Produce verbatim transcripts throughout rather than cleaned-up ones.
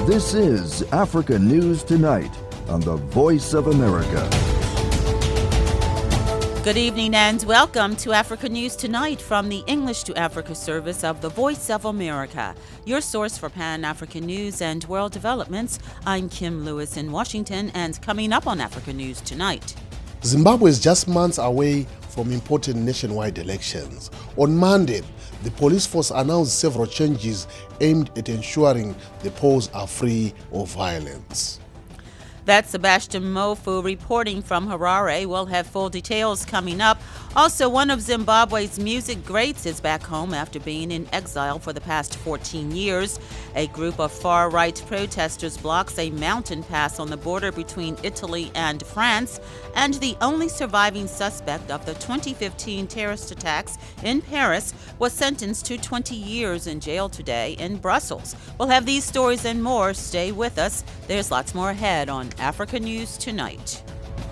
This is Africa News Tonight on the Voice of America. Good evening and welcome to Africa News Tonight from the English to Africa service of the Voice of America, your source for Pan-African news and world developments. I'm Kim Lewis in Washington, and coming up on Africa News Tonight. Zimbabwe is just months away from important nationwide elections. On Monday, the police force announced several changes aimed at ensuring the polls are free of violence. That's Sebastian Mofu reporting from Harare. We'll have full details coming up. Also, one of Zimbabwe's music greats is back home after being in exile for the past fourteen years. A group of far-right protesters blocks a mountain pass on the border between Italy and France, and the only surviving suspect of the twenty fifteen terrorist attacks in Paris was sentenced to twenty years in jail today in Brussels. We'll have these stories and more. Stay with us. There's lots more ahead on Africa News Tonight.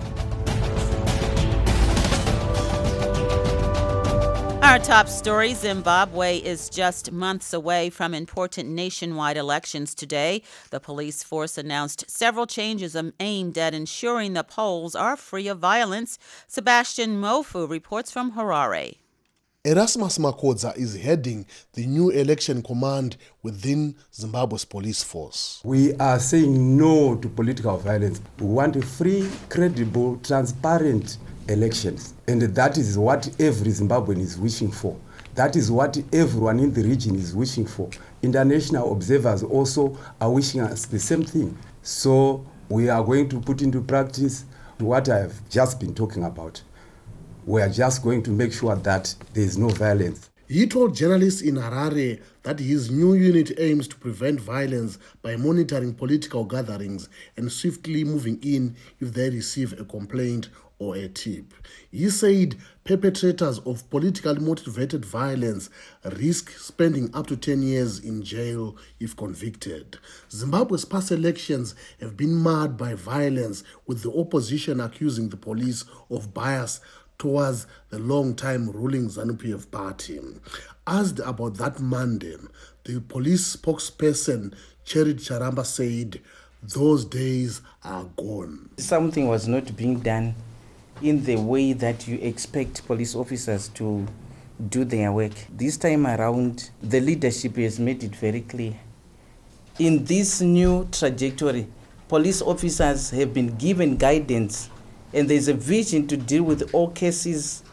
Our top story: Zimbabwe is just months away from important nationwide elections today. The police force announced several changes aimed at ensuring the polls are free of violence. Sebastian Mofu reports from Harare. Erasmus Makodza is heading the new election command within Zimbabwe's police force. We are saying no to political violence. We want free, credible, transparent elections. And that is what every Zimbabwean is wishing for. That is what everyone in the region is wishing for. International observers also are wishing us the same thing. So we are going to put into practice what I have just been talking about. We are just going to make sure that there is no violence. He told journalists in Harare that his new unit aims to prevent violence by monitoring political gatherings and swiftly moving in if they receive a complaint or a tip. He said perpetrators of politically motivated violence risk spending up to ten years in jail if convicted. Zimbabwe's past elections have been marred by violence, with the opposition accusing the police of bias towards the long-time ruling ZANU-P F party. Asked about that Monday, the police spokesperson Cherid Charamba said those days are gone. Something was not being done in the way that you expect police officers to do their work. This time around, the leadership has made it very clear. In this new trajectory, police officers have been given guidance, and there's a vision to deal with all cases.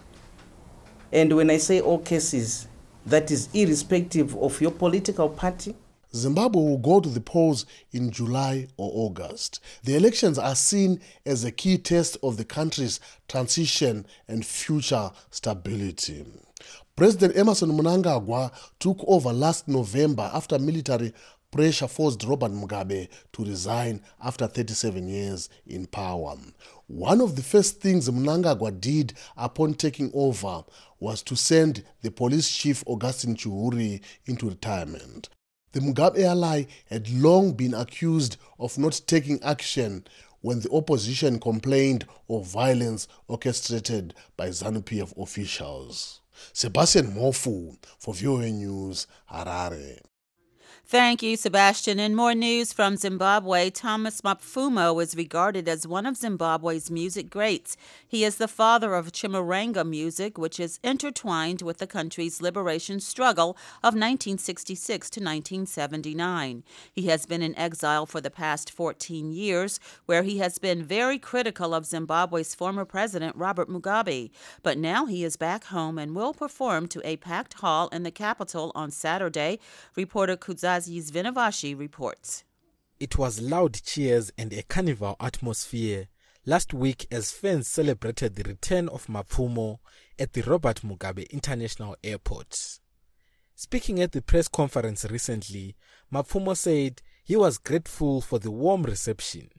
And when I say all cases, that is irrespective of your political party. Zimbabwe will go to the polls in July or August. The elections are seen as a key test of the country's transition and future stability. President Emmerson Mnangagwa took over last November after military pressure forced Robert Mugabe to resign after thirty-seven years in power. One of the first things Mnangagwa did upon taking over was to send the police chief Augustine Chiuri into retirement. The Mugabe ally had long been accused of not taking action when the opposition complained of violence orchestrated by ZANU-P F officials. Sebastian Mofu for V O A News, Harare. Thank you, Sebastian. In more news from Zimbabwe, Thomas Mapfumo is regarded as one of Zimbabwe's music greats. He is the father of Chimurenga music, which is intertwined with the country's liberation struggle of nineteen sixty-six to nineteen seventy-nine. He has been in exile for the past fourteen years, where he has been very critical of Zimbabwe's former president, Robert Mugabe. But now he is back home and will perform to a packed hall in the capital on Saturday. Reporter Kudzazi Vinavashi reports. It was loud cheers and a carnival atmosphere last week as fans celebrated the return of Mapfumo at the Robert Mugabe International Airport. Speaking at the press conference recently, Mapfumo said he was grateful for the warm reception.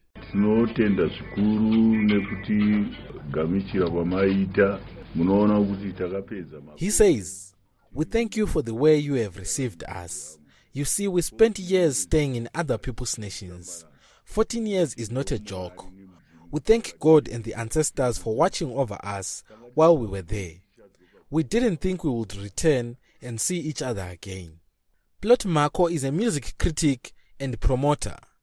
He says, "We thank you for the way you have received us. You see, we spent years staying in other people's nations. fourteen years is not a joke. We thank God and the ancestors for watching over us while we were there. We didn't think we would return and see each other again." Plot Marco is a music critic and promoter.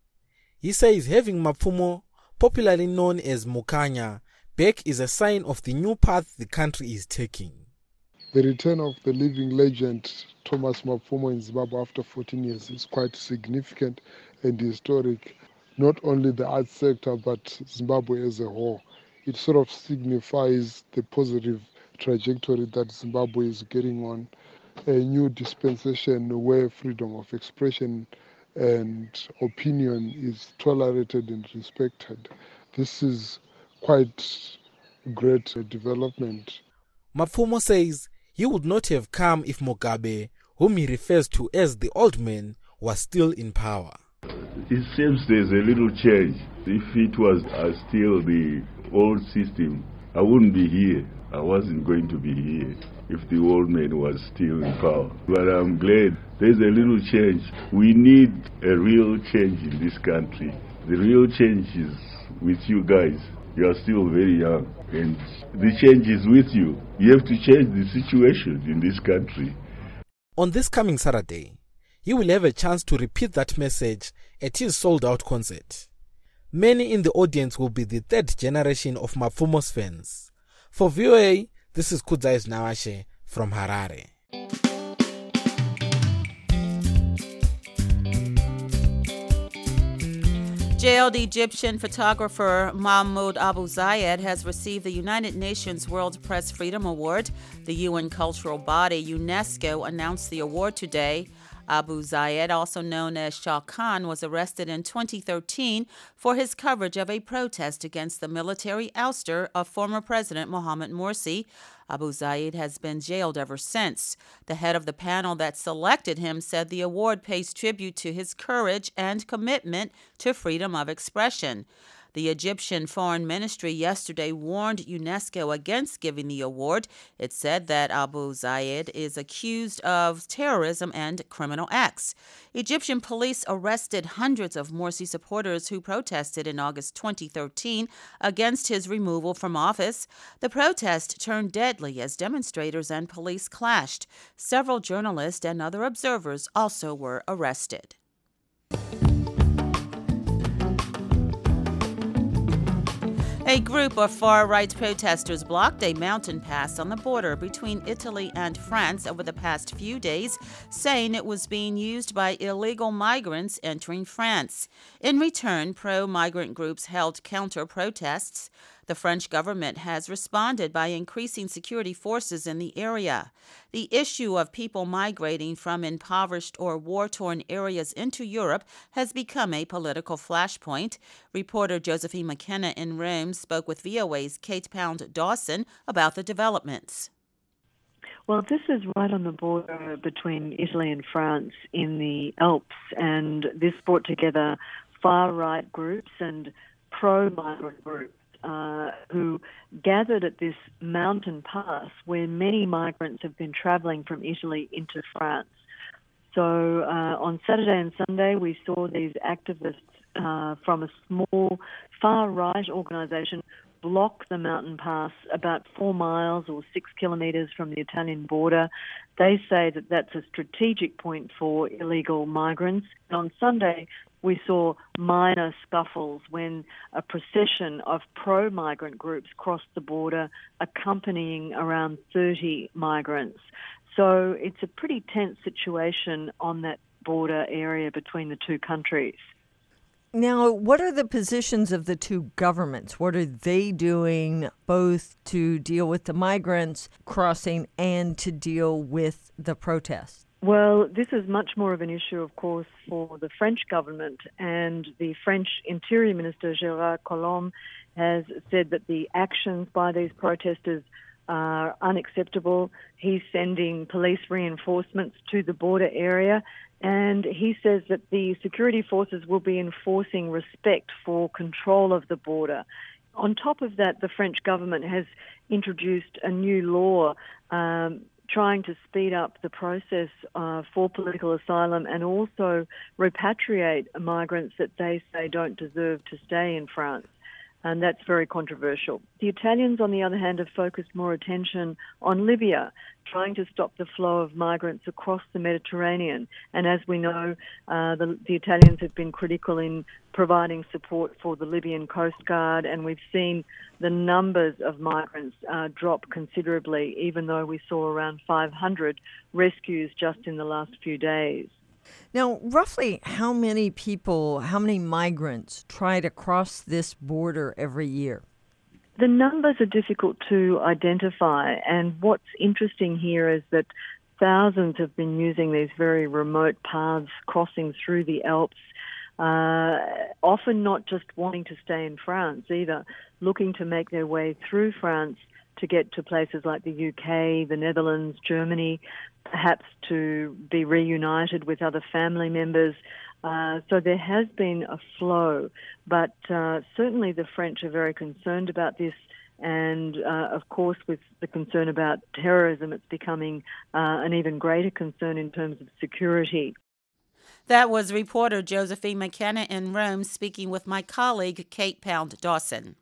He says having Mapfumo, popularly known as Mukanya, back is a sign of the new path the country is taking. The return of the living legend Thomas Mapfumo in Zimbabwe after fourteen years is quite significant and historic, not only the arts sector but Zimbabwe as a whole. It sort of signifies the positive trajectory that Zimbabwe is getting on, a new dispensation where freedom of expression and opinion is tolerated and respected. This is quite great development. Mapfumo says he would not have come if Mugabe, whom he refers to as the old man, was still in power. It seems there's a little change. If it was uh, still the old system, I wouldn't be here. I wasn't going to be here if the old man was still in power. But I'm glad there's a little change. We need a real change in this country. The real change is with you guys. You are still very young, and the change is with you. You have to change the situation in this country. On this coming Saturday, he will have a chance to repeat that message at his sold-out concert. Many in the audience will be the third generation of Mapfumo's fans. For V O A, this is Kudzais Nawashe from Harare. Jailed Egyptian photographer Mahmoud Abu Zayed has received the United Nations World Press Freedom Award. The U N cultural body UNESCO announced the award today. Abu Zayed, also known as Shah Khan, was arrested in twenty thirteen for his coverage of a protest against the military ouster of former President Mohamed Morsi. Abu Zayed has been jailed ever since. The head of the panel that selected him said the award pays tribute to his courage and commitment to freedom of expression. The Egyptian Foreign Ministry yesterday warned UNESCO against giving the award. It said that Abu Zayed is accused of terrorism and criminal acts. Egyptian police arrested hundreds of Morsi supporters who protested in August twenty thirteen against his removal from office. The protest turned deadly as demonstrators and police clashed. Several journalists and other observers also were arrested. A group of far-right protesters blocked a mountain pass on the border between Italy and France over the past few days, saying it was being used by illegal migrants entering France. In return, pro-migrant groups held counter-protests. The French government has responded by increasing security forces in the area. The issue of people migrating from impoverished or war-torn areas into Europe has become a political flashpoint. Reporter Josephine McKenna in Rome spoke with V O A's Kate Pound Dawson about the developments. Well, this is right on the border between Italy and France in the Alps, and this brought together far-right groups and pro-migrant groups Uh, who gathered at this mountain pass where many migrants have been travelling from Italy into France. So uh, on Saturday and Sunday, we saw these activists uh, from a small far-right organisation block the mountain pass about four miles or six kilometres from the Italian border. They say that that's a strategic point for illegal migrants. And on Sunday, we saw minor scuffles when a procession of pro-migrant groups crossed the border, accompanying around thirty migrants. So it's a pretty tense situation on that border area between the two countries. Now, what are the positions of the two governments? What are they doing both to deal with the migrants crossing and to deal with the protests? Well, this is much more of an issue, of course, for the French government, and the French Interior Minister, Gérard Collomb, has said that the actions by these protesters are unacceptable. He's sending police reinforcements to the border area, and he says that the security forces will be enforcing respect for control of the border. On top of that, the French government has introduced a new law um, trying to speed up the process uh, for political asylum and also repatriate migrants that they say don't deserve to stay in France. and that's very controversial. The Italians, on the other hand, have focused more attention on Libya, trying to stop the flow of migrants across the Mediterranean. And as we know, uh, the, the Italians have been critical in providing support for the Libyan Coast Guard, and we've seen the numbers of migrants uh, drop considerably, even though we saw around five hundred rescues just in the last few days. Now, roughly how many people, how many migrants try to cross this border every year? The numbers are difficult to identify, and what's interesting here is that thousands have been using these very remote paths crossing through the Alps, uh, often not just wanting to stay in France either, looking to make their way through France to get to places like the U K, the Netherlands, Germany, perhaps to be reunited with other family members. Uh, so there has been a flow, but uh, certainly the French are very concerned about this, and uh, of course with the concern about terrorism, it's becoming uh, an even greater concern in terms of security. That was reporter Josephine McKenna in Rome speaking with my colleague Kate Pound Dawson.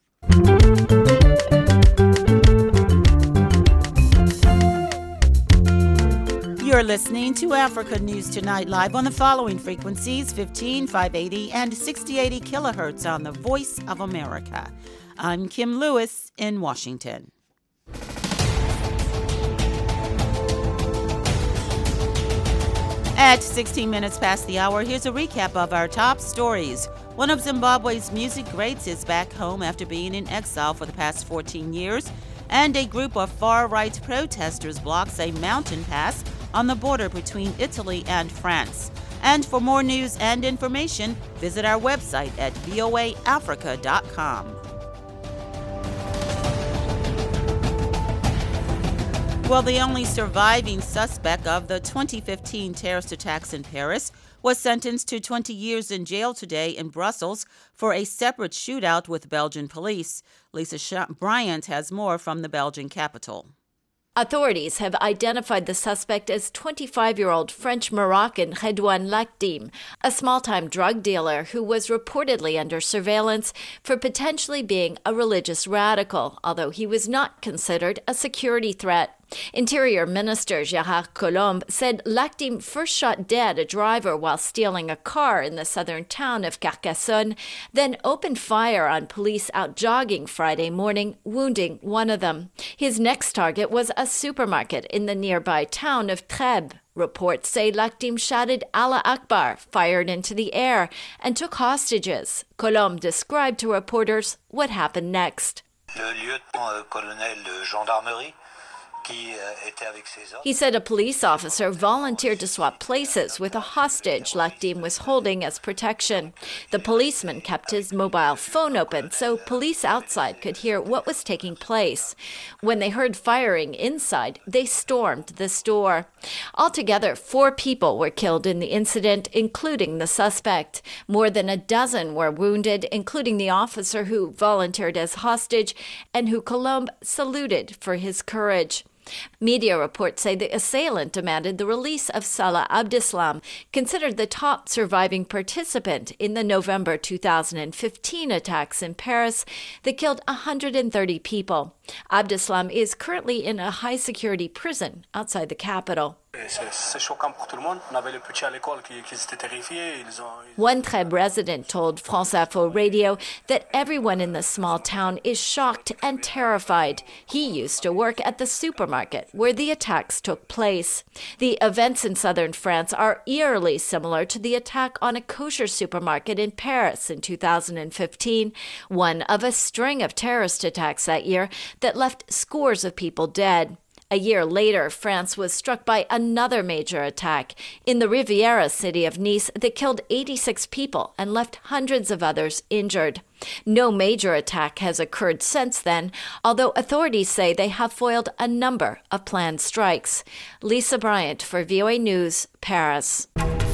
You're listening to Africa News Tonight live on the following frequencies: fifteen, five eighty, and sixty eighty kilohertz on the Voice of America. I'm Kim Lewis in Washington. At sixteen minutes past the hour, here's a recap of our top stories. One of Zimbabwe's music greats is back home after being in exile for the past fourteen years, and a group of far-right protesters blocks a mountain pass on the border between Italy and France. And for more news and information, visit our website at v o a africa dot com. Well, the only surviving suspect of the twenty fifteen terrorist attacks in Paris was sentenced to twenty years in jail today in Brussels for a separate shootout with Belgian police. Lisa Bryant has more from the Belgian capital. Authorities have identified the suspect as twenty-five-year-old French-Moroccan Redouane Lakdim, a small-time drug dealer who was reportedly under surveillance for potentially being a religious radical, although he was not considered a security threat. Interior Minister Gérard Collomb said Lakdim first shot dead a driver while stealing a car in the southern town of Carcassonne, then opened fire on police out jogging Friday morning, wounding one of them. His next target was a supermarket in the nearby town of Trèbes. Reports say Lakdim shouted Allah Akbar, fired into the air, and took hostages. Collomb described to reporters what happened next. Le lieutenant-colonel de gendarmerie. He said a police officer volunteered to swap places with a hostage Lakdim was holding as protection. The policeman kept his mobile phone open so police outside could hear what was taking place. When they heard firing inside, they stormed the store. Altogether, four people were killed in the incident, including the suspect. More than a dozen were wounded, including the officer who volunteered as hostage and who Collomb saluted for his courage. Media reports say the assailant demanded the release of Salah Abdeslam, considered the top surviving participant in the November two thousand fifteen attacks in Paris that killed one hundred thirty people. Abdeslam is currently in a high-security prison outside the capital. One Trèbes resident told France Info Radio that everyone in the small town is shocked and terrified. He used to work at the supermarket where the attacks took place. The events in southern France are eerily similar to the attack on a kosher supermarket in Paris in two thousand fifteen, one of a string of terrorist attacks that year that left scores of people dead. A year later, France was struck by another major attack in the Riviera city of Nice that killed eighty-six people and left hundreds of others injured. No major attack has occurred since then, although authorities say they have foiled a number of planned strikes. Lisa Bryant for V O A News, Paris.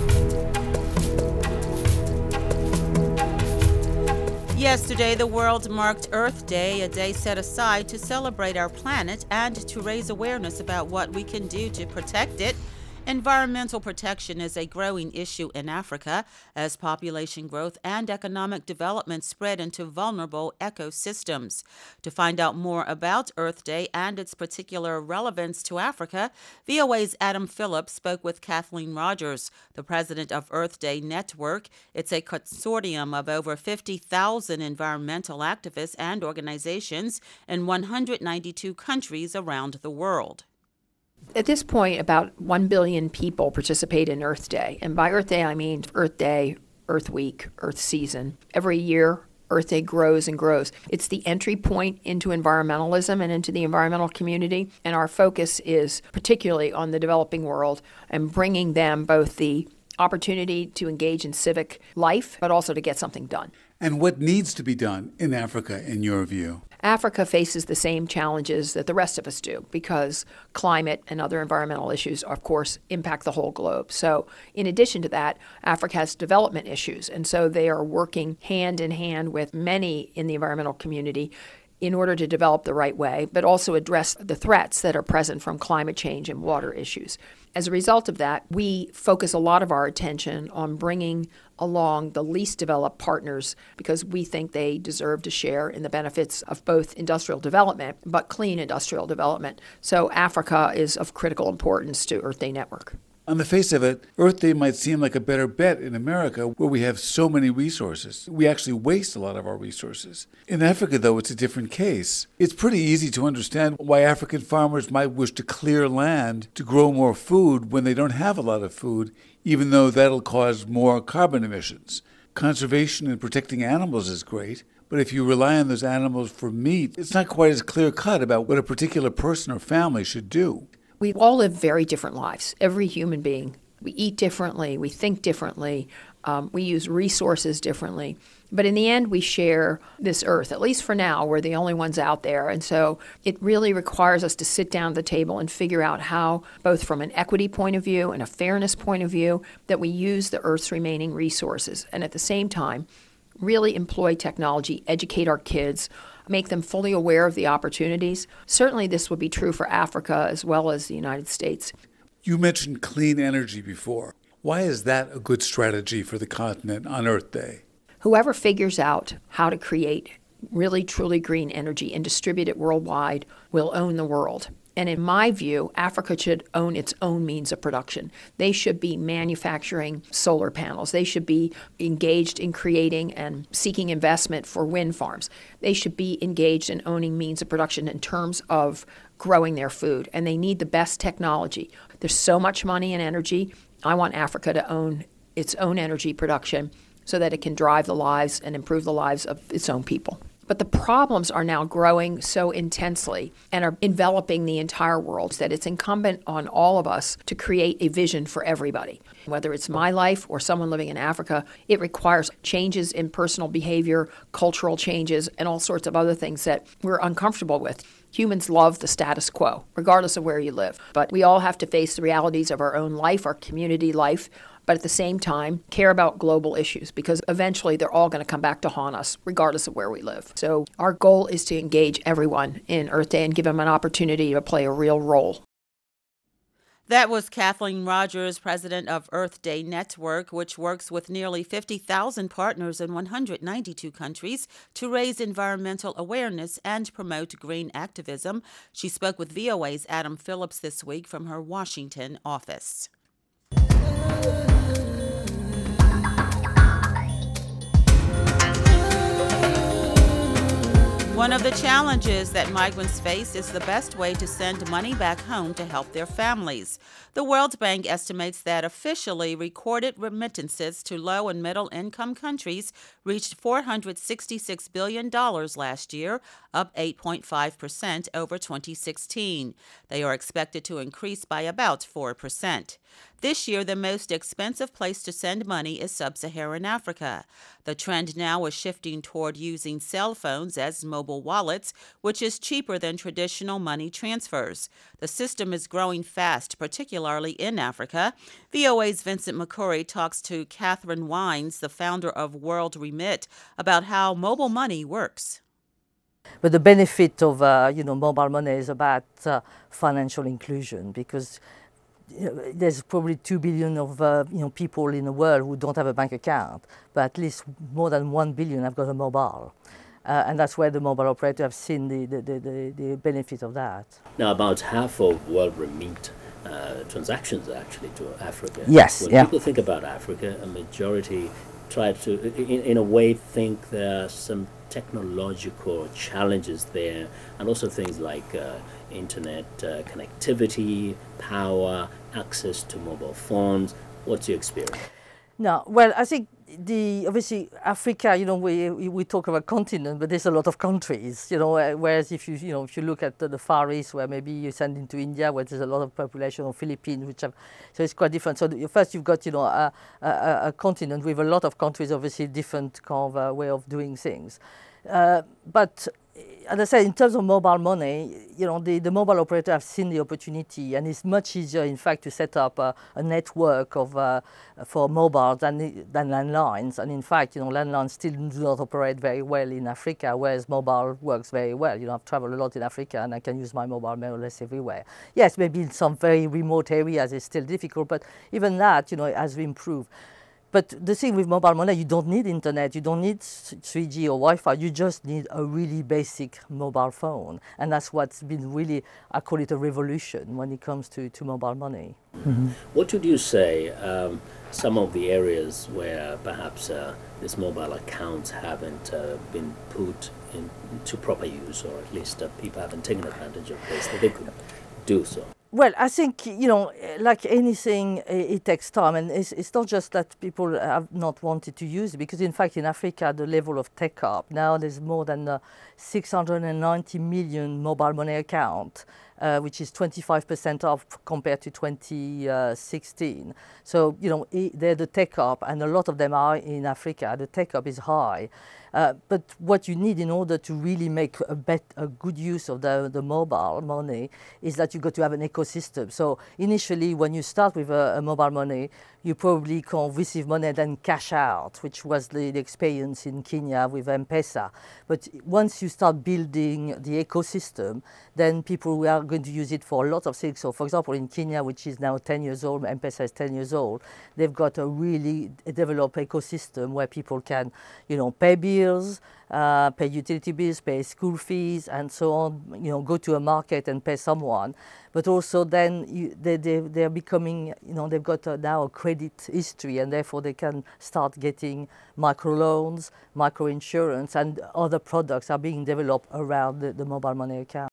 Yesterday, the world marked Earth Day, a day set aside to celebrate our planet and to raise awareness about what we can do to protect it. Environmental protection is a growing issue in Africa as population growth and economic development spread into vulnerable ecosystems. To find out more about Earth Day and its particular relevance to Africa, V O A's Adam Phillips spoke with Kathleen Rogers, the president of Earth Day Network. It's a consortium of over fifty thousand environmental activists and organizations in one hundred ninety-two countries around the world. At this point, about one billion people participate in Earth Day. And by Earth Day, I mean Earth Day, Earth Week, Earth Season. Every year, Earth Day grows and grows. It's the entry point into environmentalism and into the environmental community. And our focus is particularly on the developing world and bringing them both the opportunity to engage in civic life, but also to get something done. And what needs to be done in Africa, in your view? Africa faces the same challenges that the rest of us do because climate and other environmental issues, of course, impact the whole globe. So in addition to that, Africa has development issues. And so they are working hand in hand with many in the environmental community in order to develop the right way, but also address the threats that are present from climate change and water issues. As a result of that, we focus a lot of our attention on bringing along the least developed partners because we think they deserve to share in the benefits of both industrial development, but clean industrial development. So Africa is of critical importance to Earth Day Network. On the face of it, Earth Day might seem like a better bet in America where we have so many resources. We actually waste a lot of our resources. In Africa, though, it's a different case. It's pretty easy to understand why African farmers might wish to clear land to grow more food when they don't have a lot of food, even though that'll cause more carbon emissions. Conservation and protecting animals is great, but if you rely on those animals for meat, it's not quite as clear-cut about what a particular person or family should do. We all live very different lives, every human being. We eat differently, we think differently, um, we use resources differently. But in the end, we share this earth. At least for now, we're the only ones out there. And so it really requires us to sit down at the table and figure out how, both from an equity point of view and a fairness point of view, that we use the earth's remaining resources. And at the same time, really employ technology, educate our kids, make them fully aware of the opportunities. Certainly this would be true for Africa as well as the United States. You mentioned clean energy before. Why is that a good strategy for the continent on Earth Day? Whoever figures out how to create really truly green energy and distribute it worldwide will own the world. And in my view, Africa should own its own means of production. They should be manufacturing solar panels. They should be engaged in creating and seeking investment for wind farms. They should be engaged in owning means of production in terms of growing their food. And they need the best technology. There's so much money and energy. I want Africa to own its own energy production so that it can drive the lives and improve the lives of its own people. But the problems are now growing so intensely and are enveloping the entire world that it's incumbent on all of us to create a vision for everybody. Whether it's my life or someone living in Africa, it requires changes in personal behavior, cultural changes, and all sorts of other things that we're uncomfortable with. Humans love the status quo, regardless of where you live. But we all have to face the realities of our own life, our community life, but at the same time, care about global issues because eventually they're all going to come back to haunt us, regardless of where we live. So our goal is to engage everyone in Earth Day and give them an opportunity to play a real role. That was Kathleen Rogers, president of Earth Day Network, which works with nearly fifty thousand partners in one hundred ninety-two countries to raise environmental awareness and promote green activism. She spoke with V O A's Adam Phillips this week from her Washington office. One of the challenges that migrants face is the best way to send money back home to help their families. The World Bank estimates that officially recorded remittances to low and middle income countries reached four hundred sixty-six billion dollars last year, up eight point five percent over twenty sixteen. They are expected to increase by about four percent. This year, the most expensive place to send money is sub-Saharan Africa. The trend now is shifting toward using cell phones as mobile wallets, which is cheaper than traditional money transfers. The system is growing fast, particularly in Africa. V O A's Vincent McCurry talks to Catherine Wines, the founder of World Remit, about how mobile money works. But the benefit of uh, you know mobile money is about uh, financial inclusion because there's probably two billion of uh, you know people in the world who don't have a bank account, but at least more than one billion have got a mobile. Uh, and that's where the mobile operators have seen the, the, the, the benefit of that. Now, about half of world remit uh, transactions actually to Africa. Yes, when yeah. people think about Africa, a majority try to, in, in a way, think there are some technological challenges there, and also things like uh, internet uh, connectivity, power, access to mobile phones. What's your experience? No, well, I think the obviously Africa, you know, we we talk about continent, but there's a lot of countries, you know. Whereas if you you know if you look at the, the Far East, where maybe you send into India, where there's a lot of population, or Philippines, which have, so it's quite different. So the, first you've got you know a, a, a continent with a lot of countries, obviously different kind of uh, way of doing things, uh, but. As I said, in terms of mobile money, you know, the, the mobile operator have seen the opportunity, and it's much easier, in fact, to set up a, a network of uh, for mobile than than landlines. And in fact, you know, landlines still do not operate very well in Africa, whereas mobile works very well. You know, I've traveled a lot in Africa, and I can use my mobile more or less everywhere. Yes, maybe in some very remote areas it's still difficult, but even that, you know, has improved. But the thing with mobile money, you don't need internet, you don't need three G or Wi-Fi, you just need a really basic mobile phone. And that's what's been really, I call it a revolution when it comes to, to mobile money. Mm-hmm. What would you say um, some of the areas where perhaps uh, these mobile accounts haven't uh, been put into proper use, or at least uh, people haven't taken advantage of this, that they could do so? Well, I think, you know, like anything, it takes time. And it's, it's not just that people have not wanted to use it, because, in fact, in Africa, the level of take-up, now there's more than uh, six hundred ninety million mobile money accounts, uh, which is twenty-five percent up compared to twenty sixteen. So, you know, they're the take-up, and a lot of them are in Africa. The take-up is high. Uh, but what you need in order to really make a, bet, a good use of the, the mobile money is that you've got to have an ecosystem. So initially, when you start with a, a mobile money, you probably can receive money and then cash out, which was the, the experience in Kenya with M-Pesa. But once you start building the ecosystem, then people are going to use it for a lot of things. So, for example, in Kenya, which is now ten years old, M-Pesa is ten years old, they've got a really developed ecosystem where people can, you know, pay bills, uh, pay utility bills, pay school fees, and so on, you know, go to a market and pay someone. But also then you, they, they, they're becoming, you know, they've got a, now a credit history, and therefore they can start getting microloans, microinsurance, and other products are being developed around the, the mobile money account.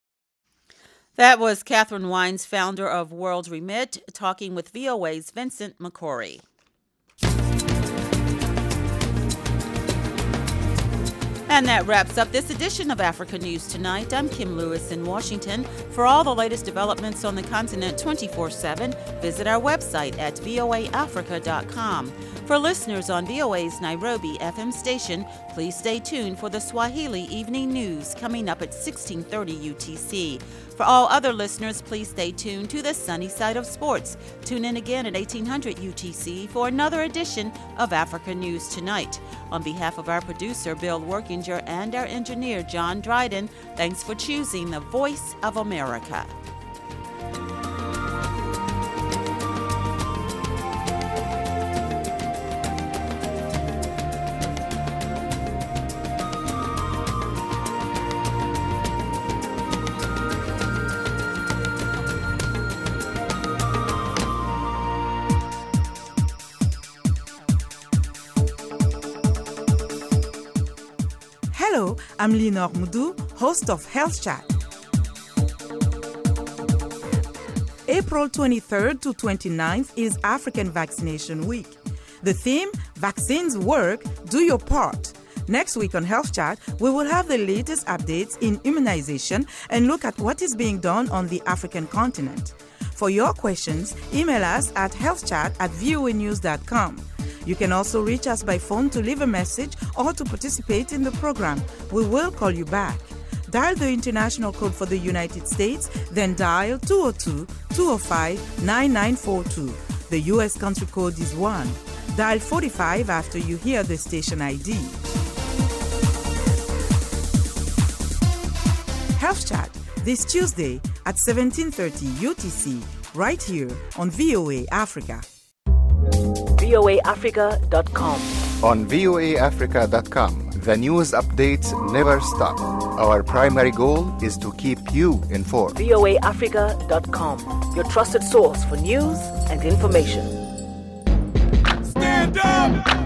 That was Catherine Wines, founder of World Remit, talking with V O A's Vincent McCory. And that wraps up this edition of Africa News Tonight. I'm Kim Lewis in Washington. For all the latest developments on the continent twenty-four seven, visit our website at V O A Africa dot com. For listeners on V O A's Nairobi F M station, please stay tuned for the Swahili Evening News coming up at sixteen thirty U T C. For all other listeners, please stay tuned to the sunny side of sports. Tune in again at eighteen hundred U T C for another edition of Africa News Tonight. On behalf of our producer, Bill Workinger, and our engineer, John Dryden, thanks for choosing the Voice of America. Hello, I'm Lenore Mudu, host of Health Chat. April twenty-third to twenty-ninth is African Vaccination Week. The theme, Vaccines Work, Do Your Part. Next week on Health Chat, we will have the latest updates in immunization and look at what is being done on the African continent. For your questions, email us at healthchat at voa news dot com. You can also reach us by phone to leave a message or to participate in the program. We will call you back. Dial the international code for the United States, then dial two oh two, two oh five, nine nine four two. The U S country code is one. Dial forty-five after you hear the station I D. Health Chat, this Tuesday at seventeen thirty U T C, right here on V O A Africa. V O A Africa dot com. On V O A Africa dot com, the news updates never stop. Our primary goal is to keep you informed. V O A Africa dot com, your trusted source for news and information. Stand up!